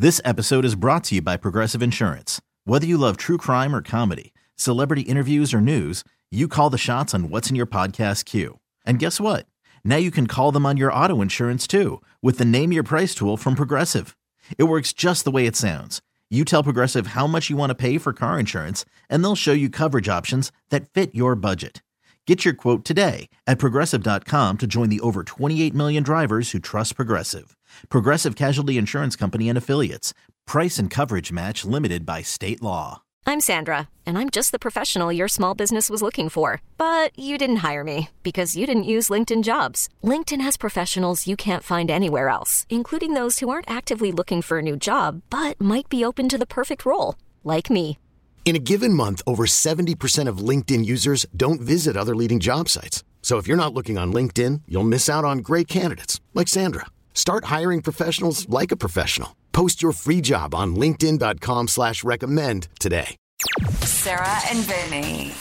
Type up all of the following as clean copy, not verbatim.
This episode is brought to you by Progressive Insurance. Whether you love true crime or comedy, celebrity interviews or news, you call the shots on what's in your podcast queue. And guess what? Now you can call them on your auto insurance too with the Name Your Price tool from Progressive. It works just the way it sounds. You tell Progressive how much you want to pay for car insurance, and they'll show you coverage options that fit your budget. Get your quote today at Progressive.com to join the over 28 million drivers who trust Progressive. Progressive Casualty Insurance Company and Affiliates. Price and coverage match limited by state law. I'm Sandra, and I'm just the professional your small business was looking for. But you didn't hire me because you didn't use LinkedIn Jobs. LinkedIn has professionals you can't find anywhere else, including those who aren't actively looking for a new job, but might be open to the perfect role, like me. In a given month, over 70% of LinkedIn users don't visit other leading job sites. So if you're not looking on LinkedIn, you'll miss out on great candidates like Sandra. Start hiring professionals like a professional. Post your free job on linkedin.com/recommend today. Sarah and Vinny.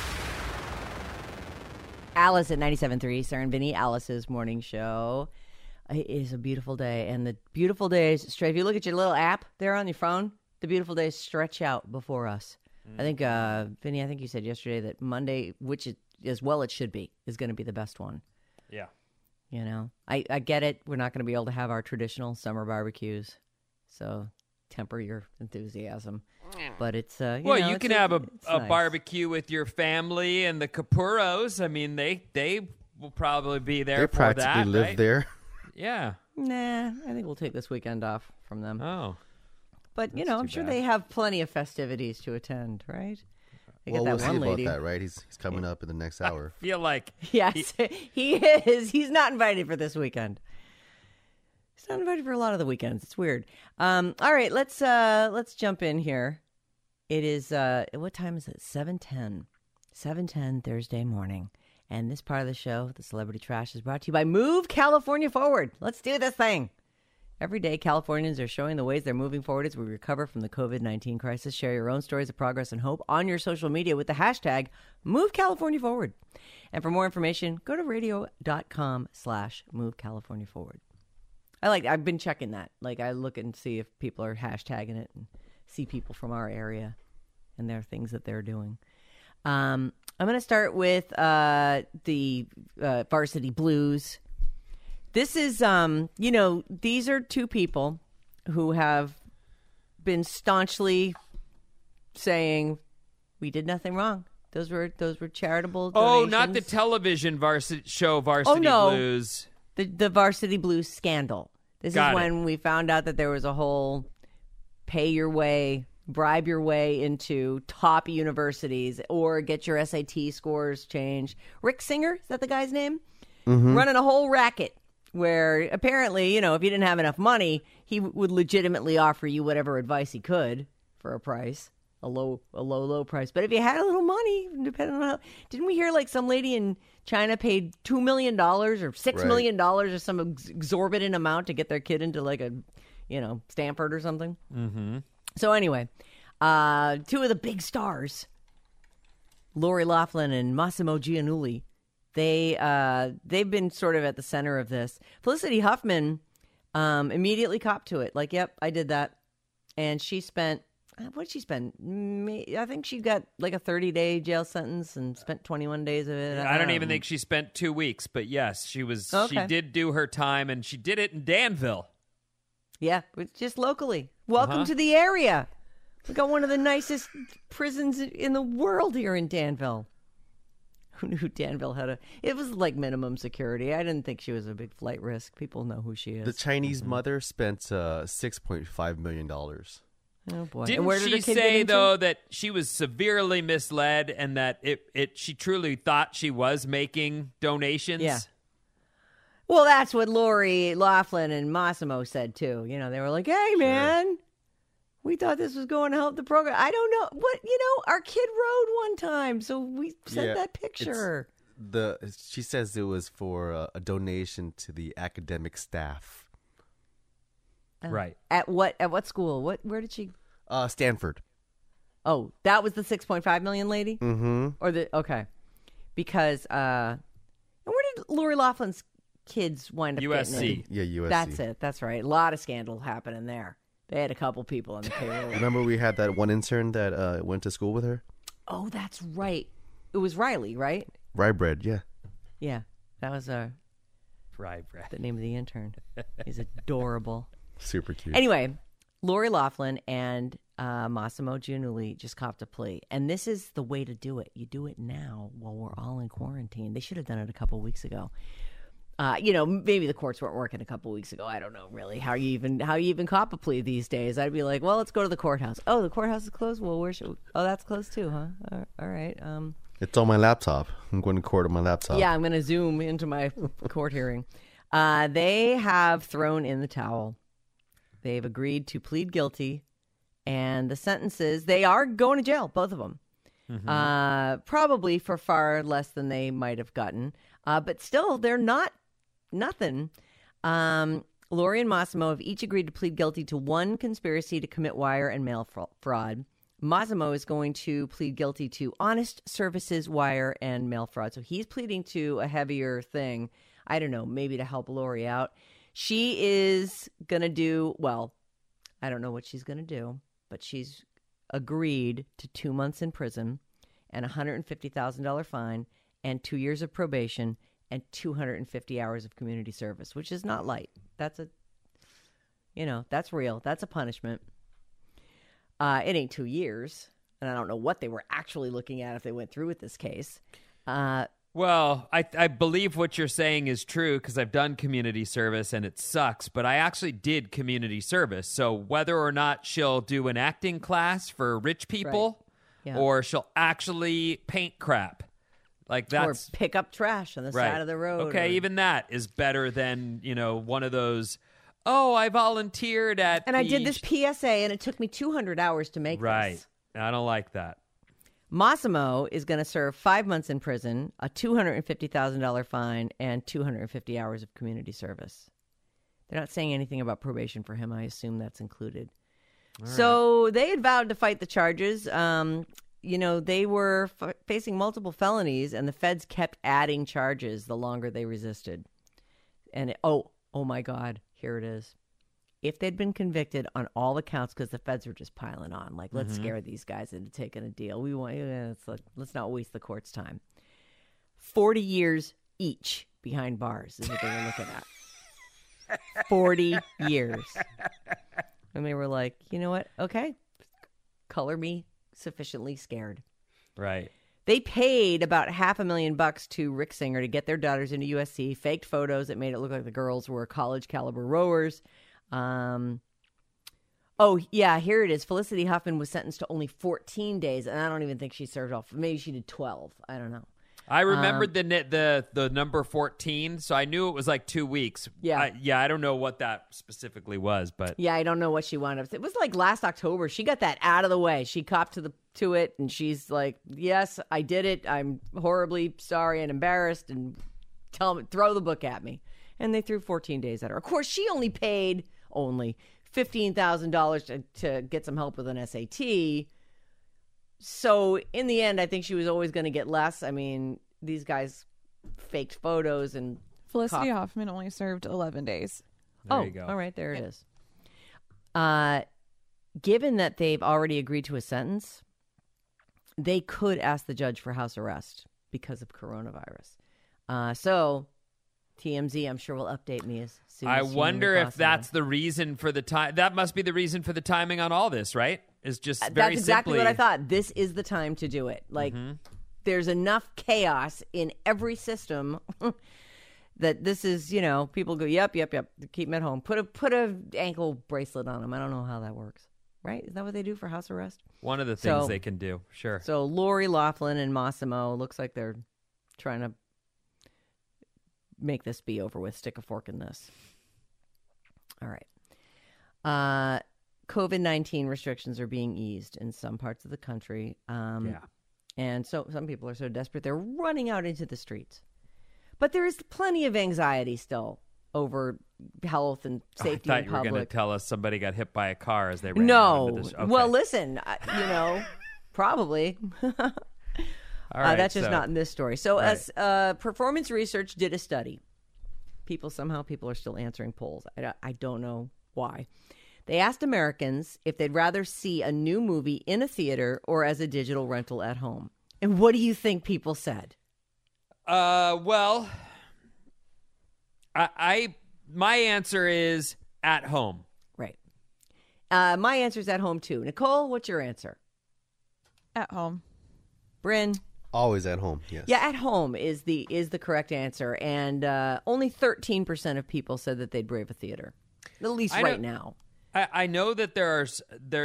Alice at 97.3, Sarah and Vinny, Alice's morning show. It is a beautiful day, and the beautiful days, if you look at your little app there on your phone, the beautiful days stretch out before us. I think, Vinny, I think you said yesterday that Monday, which as well it should be, is going to be the best one. Yeah. You know, I get it. We're not going to be able to have our traditional summer barbecues, so temper your enthusiasm. But it's you can have a nice barbecue with your family and the Capuros. I mean, they will probably be there. They for practically that, live right? there. Yeah. Nah, I think we'll take this weekend off from them. Oh. But, I'm sure they have plenty of festivities to attend, right? They Well, got we'll that see one about lady. that, right? He's coming up in the next hour. I feel like Yes, he is. He's not invited for this weekend. He's not invited for a lot of the weekends. It's weird. All right, let's jump in here. It is what time is it? 7:10. 7:10 Thursday morning. And this part of the show, the Celebrity Trash, is brought to you by Move California Forward. Let's do this thing. Every day, Californians are showing the ways they're moving forward as we recover from the COVID-19 crisis. Share your own stories of progress and hope on your social media with the hashtag MoveCaliforniaForward. And for more information, go to radio.com/MoveCaliforniaForward. I've been checking that. I look and see if people are hashtagging it and see people from our area and their things that they're doing. I'm going to start with the Varsity Blues. This is, these are two people who have been staunchly saying we did nothing wrong. Those were charitable donations. Oh, not the television Varsity Blues. The Varsity Blues scandal. This is when we found out that there was a whole bribe your way into top universities or get your SAT scores changed. Rick Singer, is that the guy's name? Mm-hmm. Running a whole racket. Where apparently, if you didn't have enough money, he would legitimately offer you whatever advice he could for a price, a low price. But if you had a little money, depending on how, didn't we hear some lady in China paid $2 million or $6 million or some exorbitant amount to get their kid into Stanford or something? Mm-hmm. So anyway, two of the big stars, Lori Loughlin and Massimo Giannulli, they've been sort of at the center of this. Felicity Huffman immediately copped to it. Yep, I did that. And she spent, what did she spend? I think she got a 30-day jail sentence and spent 21 days of it. I don't even think she spent 2 weeks, but yes, she was. Okay. She did do her time, and she did it in Danville. Yeah, just locally. Welcome to the area. We got one of the nicest prisons in the world here in Danville. Who knew Danville had it was minimum security. I didn't think she was a big flight risk. People know who she is. The Chinese mother spent $6.5 million. Oh, boy. Didn't she say, though, that she was severely misled and that she truly thought she was making donations? Yeah. Well, that's what Lori Loughlin and Massimo said, too. They were like, hey, man, we thought this was going to help the program. I don't know. Our kid rode one time, so we sent that picture. She says it was for a donation to the academic staff. Right. At what school? Where did she? Stanford. Oh, that was the 6.5 million lady? Mm-hmm. Okay. Because where did Lori Loughlin's kids wind up USC. getting in? Yeah, USC. That's it. That's right. A lot of scandal happening there. They had a couple people on the payroll. Remember we had that one intern that went to school with her? Oh, that's right. It was Riley, right? Rye bread, yeah. Yeah, that was Rye bread. the name of the intern. He's adorable. Super cute. Anyway, Lori Loughlin and Massimo Giannulli just copped a plea. And this is the way to do it. You do it now while we're all in quarantine. They should have done it a couple weeks ago. Maybe the courts weren't working a couple weeks ago. I don't know really how you even cop a plea these days. I'd be like, well, let's go to the courthouse. Oh, the courthouse is closed. Well, where should we? Oh, that's closed too, huh? All right. It's on my laptop. I'm going to court on my laptop. Yeah, I'm going to zoom into my court hearing. They have thrown in the towel. They've agreed to plead guilty, and the sentences, they are going to jail, both of them. Probably for far less than they might have gotten. But still, they're not nothing. Lori and Massimo have each agreed to plead guilty to one conspiracy to commit wire and mail fraud. Massimo is going to plead guilty to honest services, wire, and mail fraud. So he's pleading to a heavier thing. I don't know, maybe to help Lori out. She is going to do, well, I don't know what she's going to do, but she's agreed to 2 months in prison and a $150,000 fine and 2 years of probation and 250 hours of community service, which is not light. That's that's real. That's a punishment. It ain't 2 years, and I don't know what they were actually looking at if they went through with this case. Well, I believe what you're saying is true because I've done community service and it sucks, but I actually did community service. So whether or not she'll do an acting class for rich people or she'll actually paint crap, like that's... Or pick up trash on the side of the road. Okay, even that is better than, one of those, I volunteered at And I did this PSA and it took me 200 hours to make Right. this. I don't like that. Massimo is going to serve 5 months in prison, a $250,000 fine, and 250 hours of community service. They're not saying anything about probation for him. I assume that's included. So they had vowed to fight the charges. They were facing multiple felonies, and the feds kept adding charges the longer they resisted. And oh my God, here it is. If they'd been convicted on all the counts, because the feds were just piling on, like, let's scare these guys into taking a deal. Let's not waste the court's time. 40 years each behind bars is what they were looking at. 40 years. And they were like, you know what? Okay. Color me sufficiently scared. Right. They paid about $500,000 to Rick Singer to get their daughters into USC, faked photos that made it look like the girls were college caliber rowers. Here it is. Felicity Huffman was sentenced to only 14 days, and I don't even think she served all. Maybe she did 12. I don't know. I remembered the number 14, so I knew it was like 2 weeks. Yeah. I don't know what that specifically was, but Yeah, I don't know what she wound up. It was like last October. She got that out of the way. She copped to it, and she's like, "Yes, I did it. I'm horribly sorry and embarrassed, and throw the book at me." And they threw 14 days at her. Of course, she only paid $15,000 to get some help with an SAT. So in the end, I think she was always going to get less. I mean, these guys faked photos and Felicity Huffman only served 11 days. there you go. All right, there it is. Given that they've already agreed to a sentence, they could ask the judge for house arrest because of coronavirus. So TMZ, I'm sure, will update me as soon as I humanly wonder if possible. that's the reason for the time. That must be the reason for the timing on all this, right? Is just very That's exactly simply what I thought. This is the time to do it. Like, there's enough chaos in every system that this is, people go, yep, keep them at home. Put a ankle bracelet on them. I don't know how that works. Right? Is that what they do for house arrest? one of the things they can do. Sure. So Lori Loughlin and Massimo, looks like they're trying to make this be over with, stick a fork in this. All right. COVID-19 restrictions are being eased in some parts of the country. And so some people are so desperate, they're running out into the streets. But there is plenty of anxiety still over health and safety I in thought you were public. going to tell us somebody got hit by a car as they ran out No. into the Well, listen, probably. All right, that's just so- not in this story. So Right. as Performance Research did a study. People are still answering polls. I don't know why. They asked Americans if they'd rather see a new movie in a theater or as a digital rental at home. And what do you think people said? Well, my answer is at home. Right. My answer's at home too. Nicole, what's your answer? At home. Bryn? Always at home, yes. Yeah, at home is the correct answer. And only 13% of people said that they'd brave a theater, at least right now. I know that there's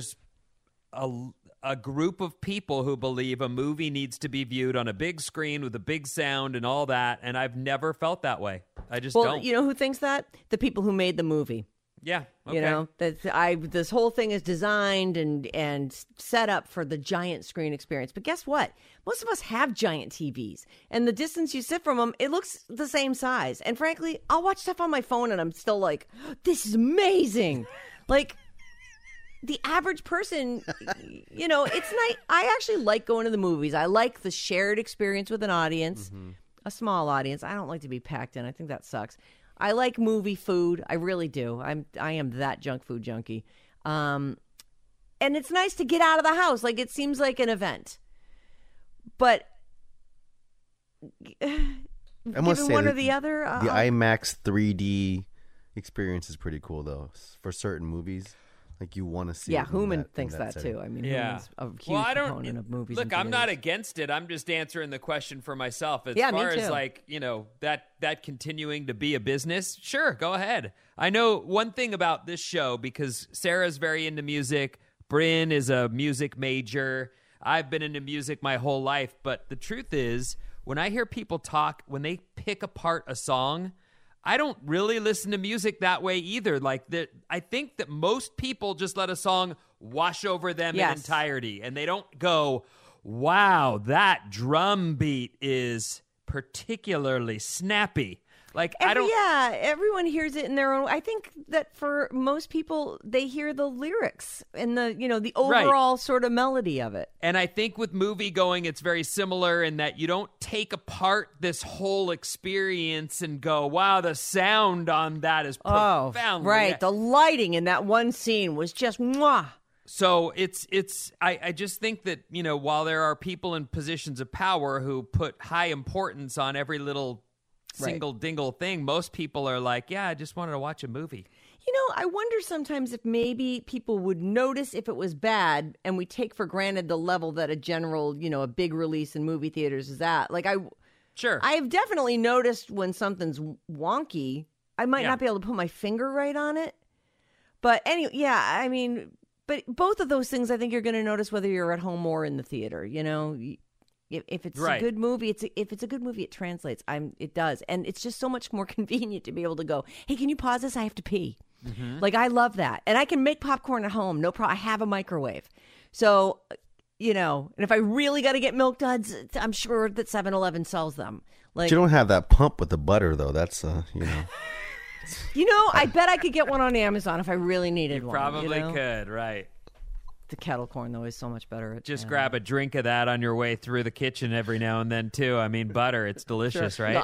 a group of people who believe a movie needs to be viewed on a big screen with a big sound and all that, and I've never felt that way. I just don't. You know who thinks that? The people who made the movie. Yeah, okay. You know, this whole thing is designed and set up for the giant screen experience. But guess what? Most of us have giant TVs, and the distance you sit from them, it looks the same size. And frankly, I'll watch stuff on my phone, and I'm still like, this is amazing. Like, the average person, you know, it's nice. I actually like going to the movies. I like the shared experience with an audience, a small audience. I don't like to be packed in. I think that sucks. I like movie food. I really do. I am that junk food junkie. And it's nice to get out of the house. Like, it seems like an event. But I must say one or the other. The IMAX 3D experience is pretty cool, though, for certain movies. Like, you want to see. Yeah, it Hooman thinks that setting. too. I mean, yeah. Hooman's a huge proponent of movies. Look, I'm not against it. I'm just answering the question for myself. As Yeah, far me too. as like, you know, that continuing to be a business, sure, go ahead. I know one thing about this show, because Sarah's very into music. Bryn is a music major. I've been into music my whole life. But the truth is, when I hear people talk, when they pick apart a song, I don't really listen to music that way either. Like, I think that most people just let a song wash over them in entirety, and they don't go, wow, that drum beat is particularly snappy. Like, everyone hears it in their own. I think that for most people, they hear the lyrics and the overall sort of melody of it. And I think with movie going, it's very similar in that you don't take apart this whole experience and go, wow, the sound on that is profoundly. Right. The lighting in that one scene was just mwah. So I just think that, you know, while there are people in positions of power who put high importance on every little single dingle thing, most people are like, yeah, I just wanted to watch a movie. You know, I wonder sometimes if maybe people would notice if it was bad, and we take for granted the level that a general, you know, a big release in movie theaters is at. Like, I've definitely noticed when something's wonky. I might not be able to put my finger right on it. But anyway, yeah, I mean, but both of those things I think you're going to notice whether you're at home or in the theater, you know. If it's a good movie, if it's a good movie, it translates. It does, and it's just so much more convenient to be able to go, hey, can you pause this? I have to pee. Mm-hmm. Like, I love that, and I can make popcorn at home. No problem. I have a microwave, so you know. And if I really got to get Milk Duds, I'm sure that 7-Eleven sells them. Like, but you don't have that pump with the butter, though. That's you know. You know, I bet I could get one on Amazon if I really needed one. Probably could, right? The kettle corn, though, is so much better. Just grab a drink of that on your way through the kitchen every now and then, too. I mean, butter, it's delicious, right?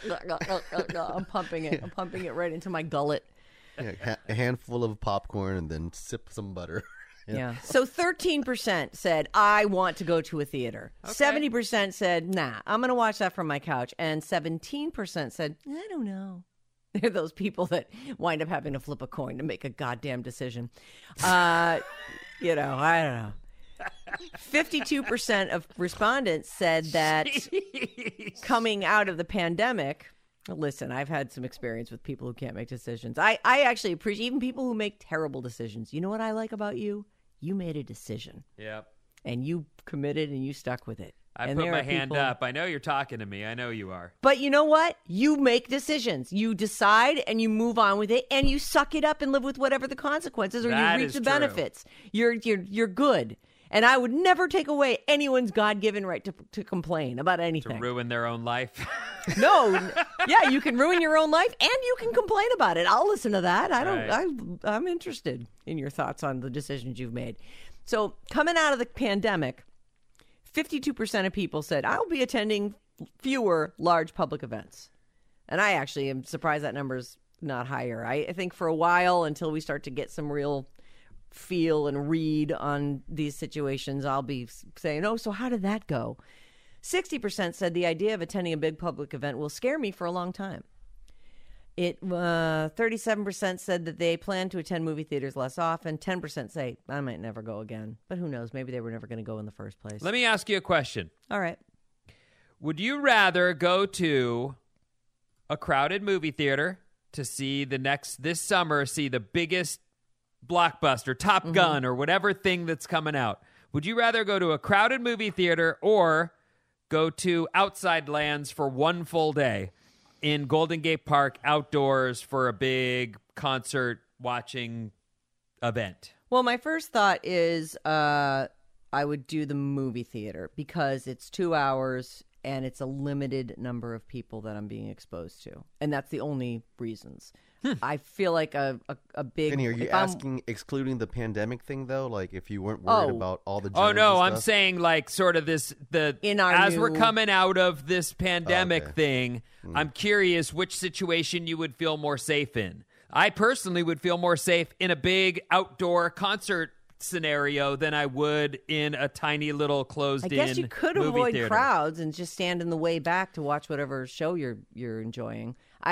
I'm pumping it. I'm pumping it right into my gullet. Yeah, a handful of popcorn and then sip some butter. Yeah. So 13% said, I want to go to a theater. Okay. 70% said, nah, I'm going to watch that from my couch. And 17% said, I don't know. They're those people that wind up having to flip a coin to make a goddamn decision. You know, I don't know. 52% of respondents said that coming out of the pandemic, listen, I've had some experience with people who can't make decisions. I actually appreciate even people who make terrible decisions. You know what I like about you? You made a decision. Yep. And you committed and you stuck with it. I put my hand up. I know you're talking to me. I know you are. But you know what? You make decisions. You decide and you move on with it, and you suck it up and live with whatever the consequences, or you reap the benefits. You're good. And I would never take away anyone's God-given right to complain about anything. To ruin their own life. No. Yeah, you can ruin your own life and you can complain about it. I'll listen to that. I'm interested in your thoughts on the decisions you've made. So coming out of the pandemic, 52% of people said, I'll be attending fewer large public events. And I actually am surprised that number's not higher. I think for a while, until we start to get some real feel and read on these situations, I'll be saying, oh, so how did that go? 60% said the idea of attending a big public event will scare me for a long time. 37% said that they plan to attend movie theaters less often. 10% say, I might never go again. But who knows? Maybe they were never going to go in the first place. Let me ask you a question. All right. Would you rather go to a crowded movie theater to see this summer, see the biggest blockbuster, Top Gun, or whatever thing that's coming out? Would you rather go to a crowded movie theater or go to Outside Lands for one full day in Golden Gate Park outdoors for a big concert watching event? Well, my first thought is I would do the movie theater because it's 2 hours and it's a limited number of people that I'm being exposed to. And that's the only reasons. I feel like a big... Vinny, are you asking excluding the pandemic thing, though? Like, if you weren't worried about all the... Oh, no, I'm saying, like, sort of we're coming out of this pandemic thing, I'm curious which situation you would feel more safe in. I personally would feel more safe in a big outdoor concert scenario than I would in a tiny little closed-in movie theater. I guess you could avoid crowds and just stand in the way back to watch whatever show you're enjoying.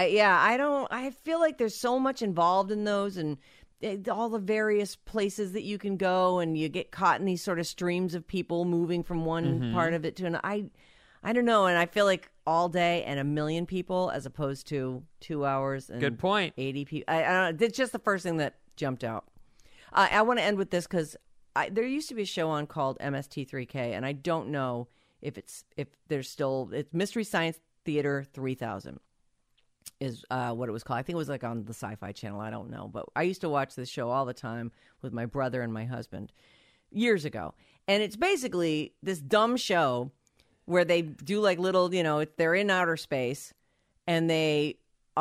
I feel like there's so much involved in those and all the various places that you can go, and you get caught in these sort of streams of people moving from one part of it to another. I don't know, and I feel like all day and 1 million people as opposed to 2 hours and good point. 80 people. I don't know. It's just the first thing that jumped out. I want to end with this because there used to be a show on called MST3K, and I don't know if there's still... It's Mystery Science Theater 3000 is what it was called. I think it was like on the Sci-Fi Channel. I don't know. But I used to watch this show all the time with my brother and my husband years ago. And it's basically this dumb show where they do like little, they're in outer space and they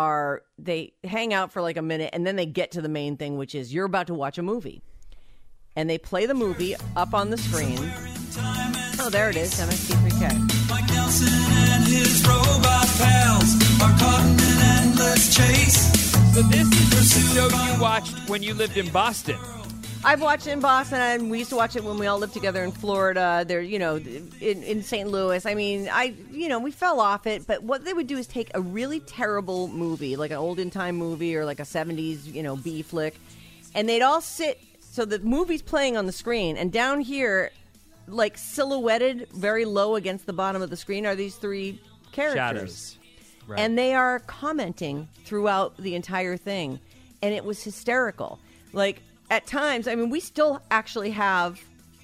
hang out for like a minute and then they get to the main thing, which is you're about to watch a movie. And they play the movie up on the screen. Oh, there it is, MST3K. Mike Nelson and his robot pals are caught in an endless chase. So this is the show you watched when you lived in Boston. I've watched it in Boston, and we used to watch it when we all lived together in Florida. There, in St. Louis. I mean, we fell off it. But what they would do is take a really terrible movie, like an olden time movie or like a 70s, B flick, and they'd all sit. So the movie's playing on the screen, and down here, like silhouetted very low against the bottom of the screen, are these three characters. Shadows. Right. And they are commenting throughout the entire thing, and it was hysterical. Like, at times, I mean, we still actually have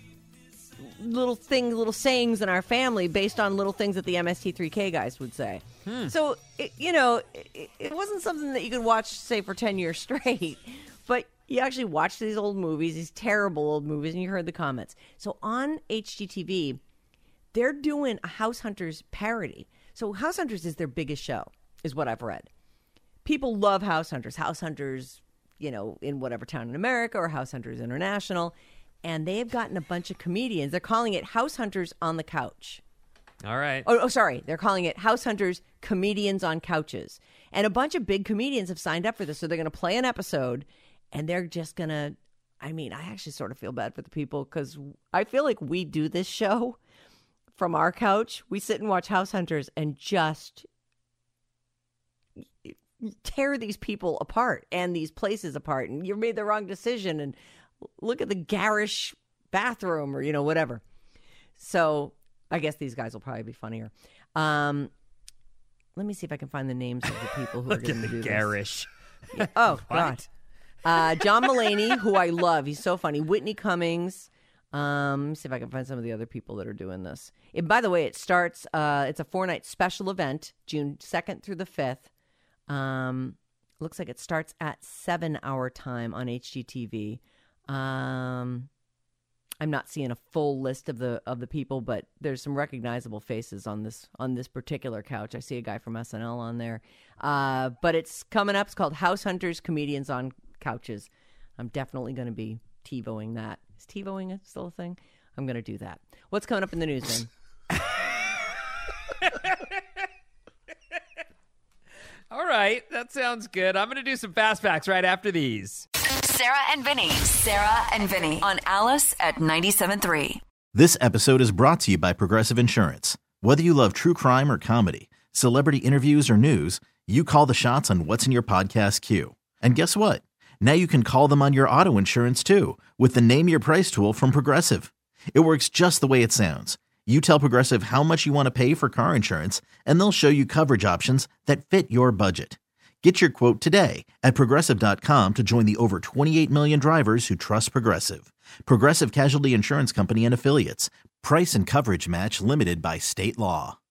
little sayings in our family based on little things that the MST3K guys would say. So, it wasn't something that you could watch, say, for 10 years straight. But you actually watched these old movies, these terrible old movies, and you heard the comments. So on HGTV, they're doing a House Hunters parody. So House Hunters is their biggest show, is what I've read. People love House Hunters. House Hunters, in whatever town in America, or House Hunters International. And they have gotten a bunch of comedians. They're calling it House Hunters on the Couch. All right. Oh, sorry. They're calling it House Hunters Comedians on Couches. And a bunch of big comedians have signed up for this. So they're going to play an episode, and they're just going to... I mean, I actually sort of feel bad for the people because I feel like we do this show from our couch. We sit and watch House Hunters and just tear these people apart and these places apart, and you made the wrong decision, and look at the garish bathroom, or whatever. So I guess these guys will probably be funnier. Let me see if I can find the names of the people who are going to do garish. This. Yeah. Oh God, John Mulaney, who I love, he's so funny. Whitney Cummings. Let me see if I can find some of the other people that are doing this. And by the way, it starts. It's a 4-night special event, June 2nd through the 5th. Looks like it starts at 7 our time on HGTV. I'm not seeing a full list of the people, but there's some recognizable faces on this particular couch. I see a guy from SNL on there. But it's coming up. It's called House Hunters Comedians on Couches. I'm definitely going to be TiVoing that. Is TiVoing still a thing? I'm going to do that. What's coming up in the news, then? All right, that sounds good. I'm going to do some fast facts right after these. Sarah and Vinny. Sarah and Vinny on Alice at 97.3. This episode is brought to you by Progressive Insurance. Whether you love true crime or comedy, celebrity interviews or news, you call the shots on what's in your podcast queue. And guess what? Now you can call them on your auto insurance too with the Name Your Price tool from Progressive. It works just the way it sounds. You tell Progressive how much you want to pay for car insurance, and they'll show you coverage options that fit your budget. Get your quote today at Progressive.com to join the over 28 million drivers who trust Progressive. Progressive Casualty Insurance Company and Affiliates. Price and coverage match limited by state law.